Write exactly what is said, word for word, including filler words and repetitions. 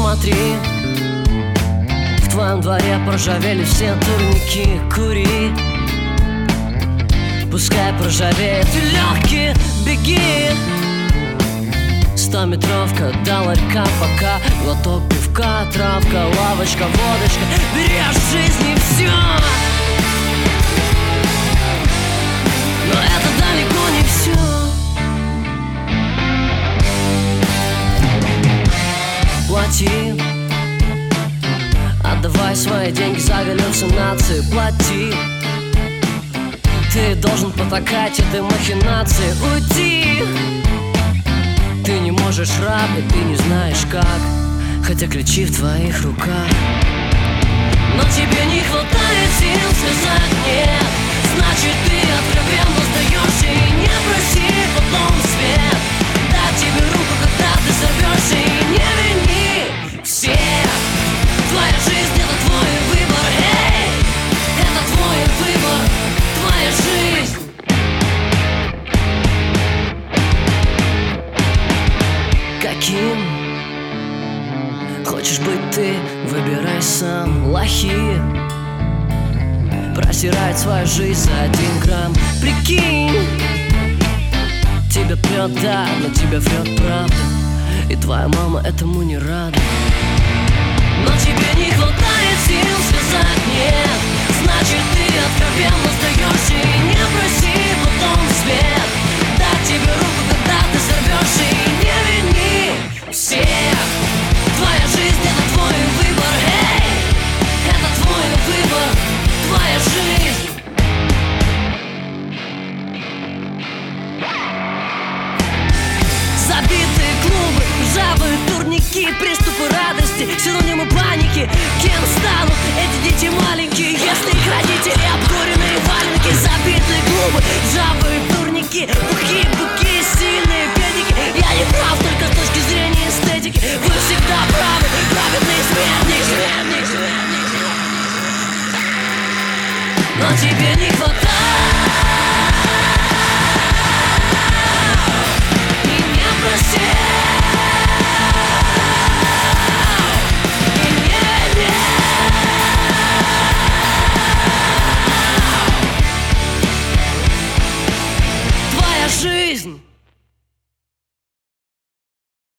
Смотри, в твоем дворе проржавели все турники. Кури, пускай проржавеет и легкий, беги. Стометровка до ларька, пока глоток пивка, травка, лавочка, водочка. Бери от жизни все, но это далеко не все. Плати, отдавай свои деньги за галлюцинации. Плати, ты должен потакать этой махинации. Уйди, ты не можешь рабить, ты не знаешь как, хотя ключи в твоих руках. Но тебе не хватает сил сказать нет, значит ты откровенно сдаешься и не проси потом свет дать тебе руку, когда ты сорвешься, и не вини всех. Твоя жизнь — это твой выбор, эй, это твой выбор, твоя жизнь. Каким хочешь быть ты, выбирай сам. Лохи просирает свою жизнь за один грамм. Прикинь, тебя прет, да, но тебя врет правда, и твоя мама этому не рада. Но тебе не хватает сил сказать нет, значит ты откровенно сдаешься и не проси потом свет дать тебе руку, когда ты сорвешься, и не вини всех. Твоя жизнь — это твой выбор, эй, это твой выбор, твоя жизнь. Забитые клубы, ржавые турники, приступы радости, синонимы паники. Кем станут эти дети маленькие, если их родители обкуренные валенки? Забитые клубы, ржавые турники, бухие буки, сильные педики. Я не прав только с точки зрения эстетики. Вы всегда правы, праведный смертник. Но тебе не хватает